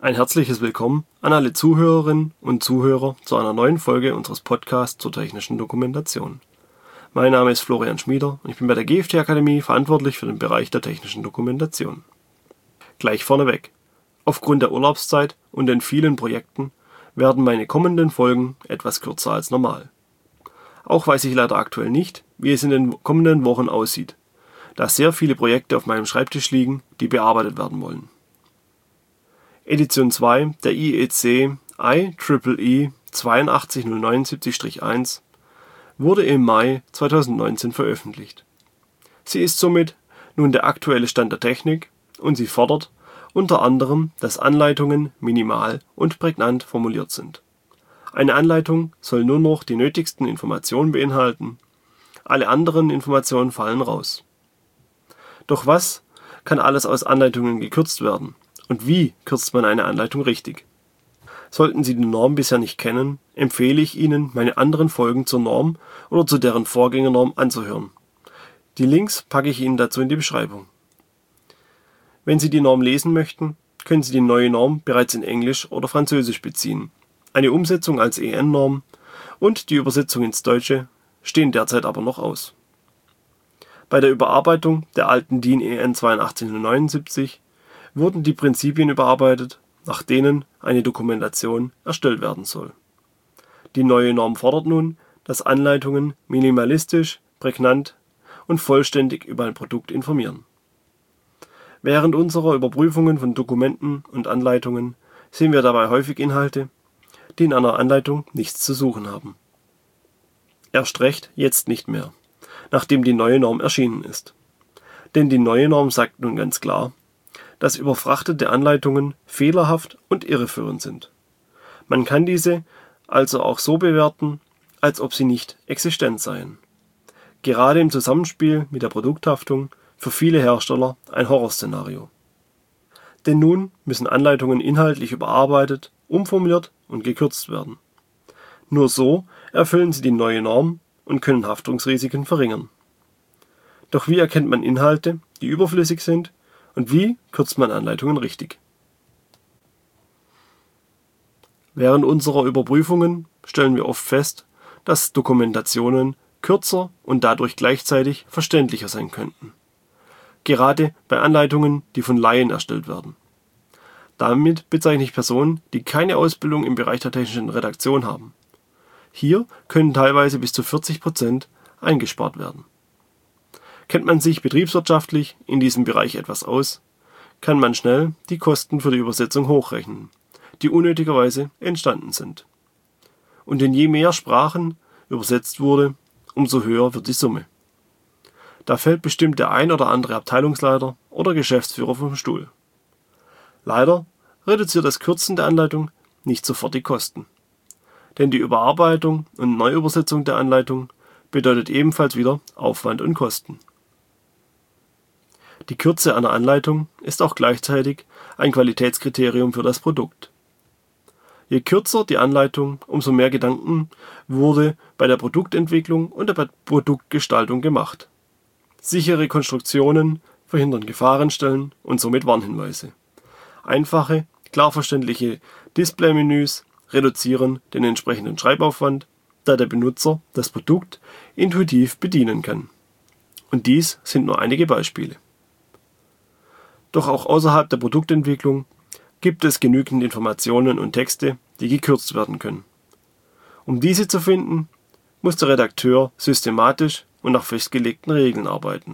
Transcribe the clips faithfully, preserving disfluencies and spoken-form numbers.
Ein herzliches Willkommen an alle Zuhörerinnen und Zuhörer zu einer neuen Folge unseres Podcasts zur technischen Dokumentation. Mein Name ist Florian Schmieder und ich bin bei der G F T Akademie verantwortlich für den Bereich der technischen Dokumentation. Gleich vorneweg: Aufgrund der Urlaubszeit und den vielen Projekten werden meine kommenden Folgen etwas kürzer als normal. Auch weiß ich leider aktuell nicht, wie es in den kommenden Wochen aussieht, da sehr viele Projekte auf meinem Schreibtisch liegen, die bearbeitet werden wollen. Edition zwei der I E C I E E E zwei acht null neun sieben eins wurde im Mai zweitausendneunzehn veröffentlicht. Sie ist somit nun der aktuelle Stand der Technik und sie fordert unter anderem, dass Anleitungen minimal und prägnant formuliert sind. Eine Anleitung soll nur noch die nötigsten Informationen beinhalten, alle anderen Informationen fallen raus. Doch was kann alles aus Anleitungen gekürzt werden? Und wie kürzt man eine Anleitung richtig? Sollten Sie die Norm bisher nicht kennen, empfehle ich Ihnen, meine anderen Folgen zur Norm oder zu deren Vorgängernorm anzuhören. Die Links packe ich Ihnen dazu in die Beschreibung. Wenn Sie die Norm lesen möchten, können Sie die neue Norm bereits in Englisch oder Französisch beziehen. Eine Umsetzung als E N-Norm und die Übersetzung ins Deutsche stehen derzeit aber noch aus. Bei der Überarbeitung der alten DIN E N zwei acht null neun sieben wurden die Prinzipien überarbeitet, nach denen eine Dokumentation erstellt werden soll. Die neue Norm fordert nun, dass Anleitungen minimalistisch, prägnant und vollständig über ein Produkt informieren. Während unserer Überprüfungen von Dokumenten und Anleitungen sehen wir dabei häufig Inhalte, die in einer Anleitung nichts zu suchen haben. Erst recht jetzt nicht mehr, nachdem die neue Norm erschienen ist. Denn die neue Norm sagt nun ganz klar, dass überfrachtete Anleitungen fehlerhaft und irreführend sind. Man kann diese also auch so bewerten, als ob sie nicht existent seien. Gerade im Zusammenspiel mit der Produkthaftung für viele Hersteller ein Horrorszenario. Denn nun müssen Anleitungen inhaltlich überarbeitet, umformuliert und gekürzt werden. Nur so erfüllen sie die neue Norm und können Haftungsrisiken verringern. Doch wie erkennt man Inhalte, die überflüssig sind, und wie kürzt man Anleitungen richtig? Während unserer Überprüfungen stellen wir oft fest, dass Dokumentationen kürzer und dadurch gleichzeitig verständlicher sein könnten. Gerade bei Anleitungen, die von Laien erstellt werden. Damit bezeichne ich Personen, die keine Ausbildung im Bereich der technischen Redaktion haben. Hier können teilweise bis zu vierzig Prozent eingespart werden. Kennt man sich betriebswirtschaftlich in diesem Bereich etwas aus, kann man schnell die Kosten für die Übersetzung hochrechnen, die unnötigerweise entstanden sind. Und in je mehr Sprachen übersetzt wurde, umso höher wird die Summe. Da fällt bestimmt der ein oder andere Abteilungsleiter oder Geschäftsführer vom Stuhl. Leider reduziert das Kürzen der Anleitung nicht sofort die Kosten. Denn die Überarbeitung und Neuübersetzung der Anleitung bedeutet ebenfalls wieder Aufwand und Kosten. Die Kürze einer Anleitung ist auch gleichzeitig ein Qualitätskriterium für das Produkt. Je kürzer die Anleitung, umso mehr Gedanken wurde bei der Produktentwicklung und der Produktgestaltung gemacht. Sichere Konstruktionen verhindern Gefahrenstellen und somit Warnhinweise. Einfache, klar verständliche Displaymenüs reduzieren den entsprechenden Schreibaufwand, da der Benutzer das Produkt intuitiv bedienen kann. Und dies sind nur einige Beispiele. Doch auch außerhalb der Produktentwicklung gibt es genügend Informationen und Texte, die gekürzt werden können. Um diese zu finden, muss der Redakteur systematisch und nach festgelegten Regeln arbeiten.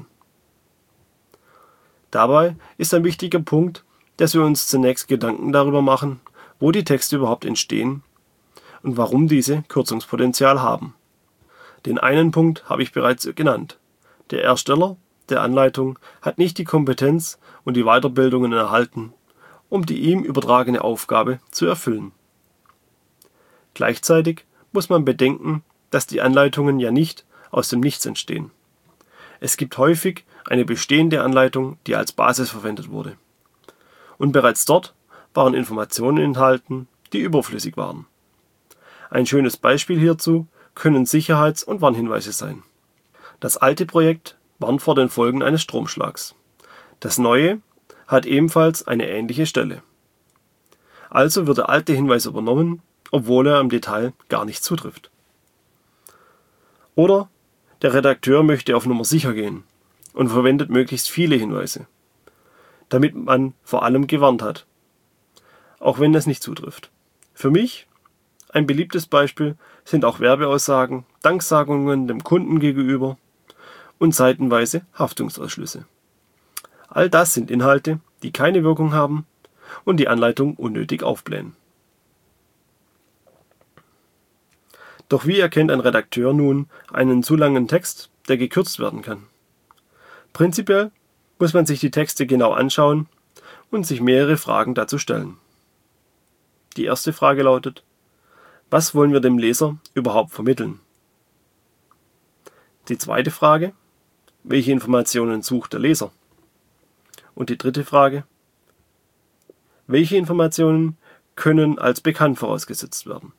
Dabei ist ein wichtiger Punkt, dass wir uns zunächst Gedanken darüber machen, wo die Texte überhaupt entstehen und warum diese Kürzungspotenzial haben. Den einen Punkt habe ich bereits genannt. Der Ersteller der Anleitung hat nicht die Kompetenz und die Weiterbildungen erhalten, um die ihm übertragene Aufgabe zu erfüllen. Gleichzeitig muss man bedenken, dass die Anleitungen ja nicht aus dem Nichts entstehen. Es gibt häufig eine bestehende Anleitung, die als Basis verwendet wurde. Und bereits dort waren Informationen enthalten, die überflüssig waren. Ein schönes Beispiel hierzu können Sicherheits- und Warnhinweise sein. Das alte Projekt warnt vor den Folgen eines Stromschlags. Das neue hat ebenfalls eine ähnliche Stelle. Also wird der alte Hinweis übernommen, obwohl er im Detail gar nicht zutrifft. Oder der Redakteur möchte auf Nummer sicher gehen und verwendet möglichst viele Hinweise, damit man vor allem gewarnt hat, auch wenn es nicht zutrifft. Für mich ein beliebtes Beispiel sind auch Werbeaussagen, Danksagungen dem Kunden gegenüber und seitenweise Haftungsausschlüsse. All das sind Inhalte, die keine Wirkung haben und die Anleitung unnötig aufblähen. Doch wie erkennt ein Redakteur nun einen zu langen Text, der gekürzt werden kann? Prinzipiell muss man sich die Texte genau anschauen und sich mehrere Fragen dazu stellen. Die erste Frage lautet: Was wollen wir dem Leser überhaupt vermitteln? Die zweite Frage: Welche Informationen sucht der Leser? Und die dritte Frage: Welche Informationen können als bekannt vorausgesetzt werden?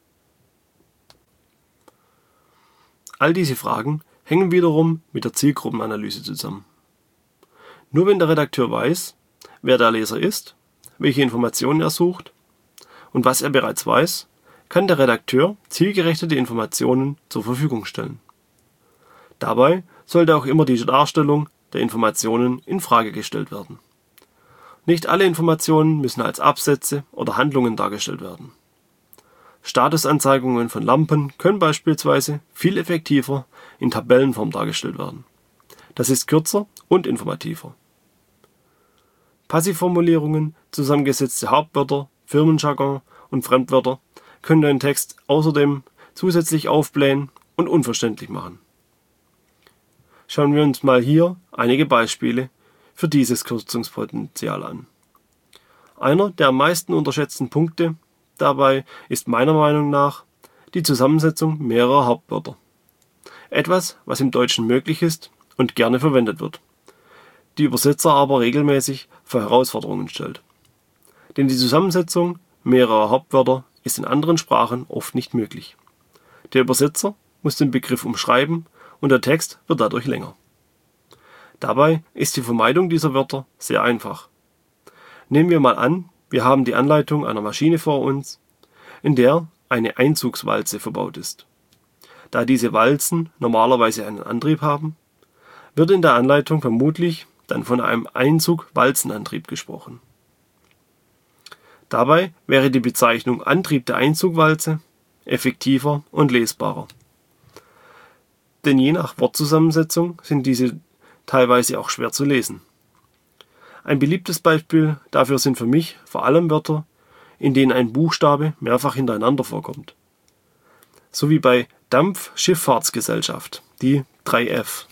All diese Fragen hängen wiederum mit der Zielgruppenanalyse zusammen. Nur wenn der Redakteur weiß, wer der Leser ist, welche Informationen er sucht und was er bereits weiß, kann der Redakteur zielgerichtete Informationen zur Verfügung stellen. Dabei sollte auch immer die Darstellung der Informationen in Frage gestellt werden. Nicht alle Informationen müssen als Absätze oder Handlungen dargestellt werden. Statusanzeigungen von Lampen können beispielsweise viel effektiver in Tabellenform dargestellt werden. Das ist kürzer und informativer. Passivformulierungen, zusammengesetzte Hauptwörter, Firmenjargon und Fremdwörter können den Text außerdem zusätzlich aufblähen und unverständlich machen. Schauen wir uns mal hier einige Beispiele für dieses Kürzungspotenzial an. Einer der am meisten unterschätzten Punkte dabei ist meiner Meinung nach die Zusammensetzung mehrerer Hauptwörter. Etwas, was im Deutschen möglich ist und gerne verwendet wird, die Übersetzer aber regelmäßig vor Herausforderungen stellt. Denn die Zusammensetzung mehrerer Hauptwörter ist in anderen Sprachen oft nicht möglich. Der Übersetzer muss den Begriff umschreiben und der Text wird dadurch länger. Dabei ist die Vermeidung dieser Wörter sehr einfach. Nehmen wir mal an, wir haben die Anleitung einer Maschine vor uns, in der eine Einzugswalze verbaut ist. Da diese Walzen normalerweise einen Antrieb haben, wird in der Anleitung vermutlich dann von einem Einzug-Walzenantrieb gesprochen. Dabei wäre die Bezeichnung Antrieb der Einzugwalze effektiver und lesbarer. Denn je nach Wortzusammensetzung sind diese teilweise auch schwer zu lesen. Ein beliebtes Beispiel dafür sind für mich vor allem Wörter, in denen ein Buchstabe mehrfach hintereinander vorkommt. So wie bei Dampfschifffahrtsgesellschaft, die drei F.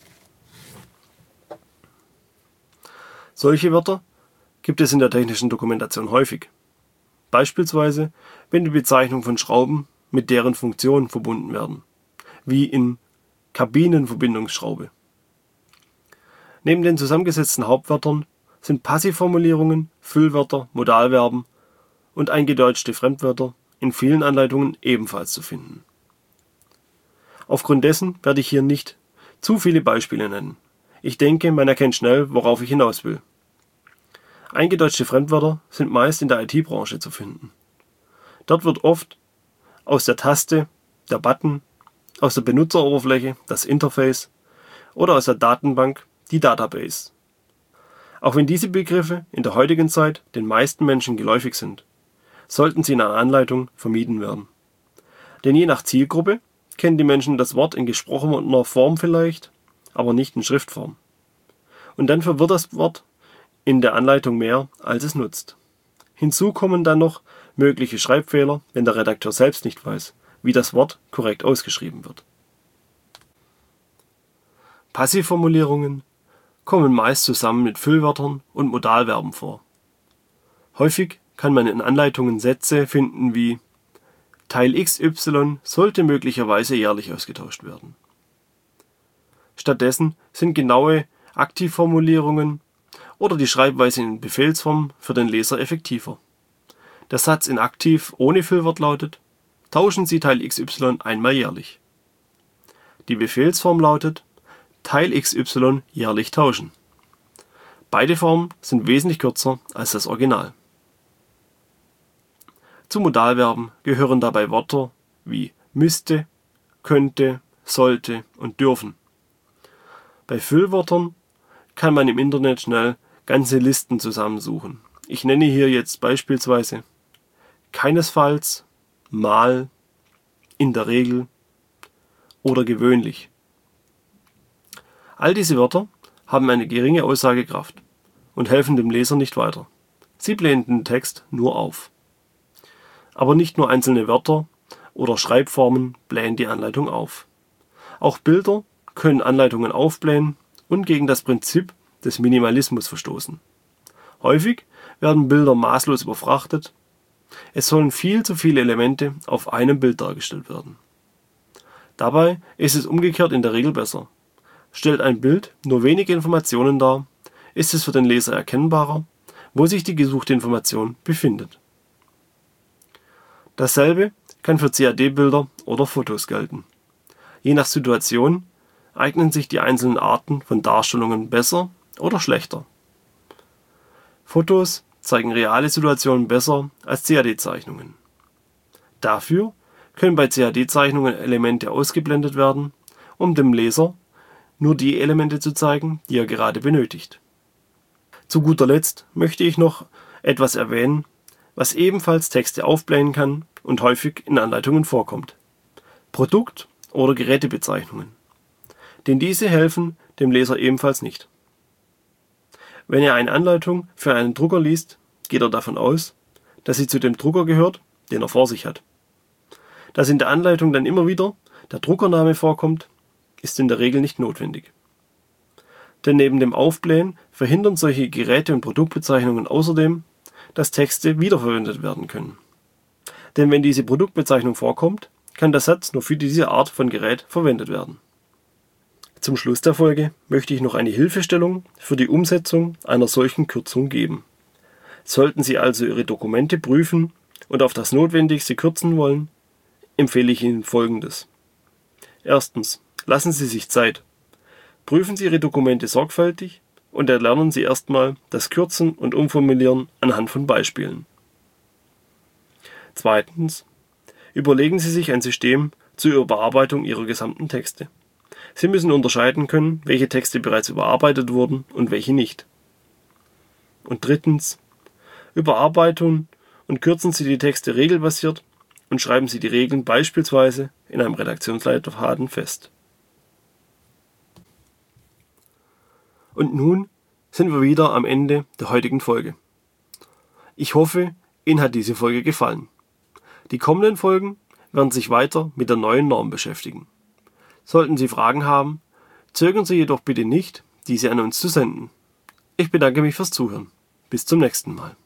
Solche Wörter gibt es in der technischen Dokumentation häufig. Beispielsweise, wenn die Bezeichnung von Schrauben mit deren Funktion verbunden werden, wie in Kabinenverbindungsschraube. Neben den zusammengesetzten Hauptwörtern sind Passivformulierungen, Füllwörter, Modalverben und eingedeutschte Fremdwörter in vielen Anleitungen ebenfalls zu finden. Aufgrund dessen werde ich hier nicht zu viele Beispiele nennen. Ich denke, man erkennt schnell, worauf ich hinaus will. Eingedeutschte Fremdwörter sind meist in der I T-Branche zu finden. Dort wird oft aus der Taste der Button, aus der Benutzeroberfläche das Interface oder aus der Datenbank die Database. Auch wenn diese Begriffe in der heutigen Zeit den meisten Menschen geläufig sind, sollten sie in einer Anleitung vermieden werden. Denn je nach Zielgruppe kennen die Menschen das Wort in gesprochener Form vielleicht, aber nicht in Schriftform. Und dann verwirrt das Wort in der Anleitung mehr, als es nutzt. Hinzu kommen dann noch mögliche Schreibfehler, wenn der Redakteur selbst nicht weiß, wie das Wort korrekt ausgeschrieben wird. Passivformulierungen kommen meist zusammen mit Füllwörtern und Modalverben vor. Häufig kann man in Anleitungen Sätze finden wie Teil X Y sollte möglicherweise jährlich ausgetauscht werden. Stattdessen sind genaue Aktivformulierungen oder die Schreibweise in Befehlsform für den Leser effektiver. Der Satz in Aktiv ohne Füllwort lautet: Tauschen Sie Teil X Y einmal jährlich. Die Befehlsform lautet: Teil X Y jährlich tauschen. Beide Formen sind wesentlich kürzer als das Original. Zu Modalverben gehören dabei Wörter wie müsste, könnte, sollte und dürfen. Bei Füllwörtern kann man im Internet schnell ganze Listen zusammensuchen. Ich nenne hier jetzt beispielsweise keinesfalls, mal, in der Regel oder gewöhnlich. All diese Wörter haben eine geringe Aussagekraft und helfen dem Leser nicht weiter. Sie blähen den Text nur auf. Aber nicht nur einzelne Wörter oder Schreibformen blähen die Anleitung auf. Auch Bilder können Anleitungen aufblähen und gegen das Prinzip des Minimalismus verstoßen. Häufig werden Bilder maßlos überfrachtet. Es sollen viel zu viele Elemente auf einem Bild dargestellt werden. Dabei ist es umgekehrt in der Regel besser. Stellt ein Bild nur wenige Informationen dar, ist es für den Leser erkennbarer, wo sich die gesuchte Information befindet. Dasselbe kann für C A D-Bilder oder Fotos gelten. Je nach Situation eignen sich die einzelnen Arten von Darstellungen besser oder schlechter. Fotos zeigen reale Situationen besser als C A D-Zeichnungen. Dafür können bei C A D-Zeichnungen Elemente ausgeblendet werden, um dem Leser nur die Elemente zu zeigen, die er gerade benötigt. Zu guter Letzt möchte ich noch etwas erwähnen, was ebenfalls Texte aufblähen kann und häufig in Anleitungen vorkommt: Produkt- oder Gerätebezeichnungen. Denn diese helfen dem Leser ebenfalls nicht. Wenn er eine Anleitung für einen Drucker liest, geht er davon aus, dass sie zu dem Drucker gehört, den er vor sich hat. Dass in der Anleitung dann immer wieder der Druckername vorkommt, ist in der Regel nicht notwendig. Denn neben dem Aufblähen verhindern solche Geräte- und Produktbezeichnungen außerdem, dass Texte wiederverwendet werden können. Denn wenn diese Produktbezeichnung vorkommt, kann der Satz nur für diese Art von Gerät verwendet werden. Zum Schluss der Folge möchte ich noch eine Hilfestellung für die Umsetzung einer solchen Kürzung geben. Sollten Sie also Ihre Dokumente prüfen und auf das Notwendigste kürzen wollen, empfehle ich Ihnen Folgendes. Erstens. Lassen Sie sich Zeit. Prüfen Sie Ihre Dokumente sorgfältig und erlernen Sie erstmal das Kürzen und Umformulieren anhand von Beispielen. Zweitens. Überlegen Sie sich ein System zur Überarbeitung Ihrer gesamten Texte. Sie müssen unterscheiden können, welche Texte bereits überarbeitet wurden und welche nicht. Und drittens. Überarbeiten und kürzen Sie die Texte regelbasiert und schreiben Sie die Regeln beispielsweise in einem Redaktionsleitfaden fest. Und nun sind wir wieder am Ende der heutigen Folge. Ich hoffe, Ihnen hat diese Folge gefallen. Die kommenden Folgen werden sich weiter mit der neuen Norm beschäftigen. Sollten Sie Fragen haben, zögern Sie jedoch bitte nicht, diese an uns zu senden. Ich bedanke mich fürs Zuhören. Bis zum nächsten Mal.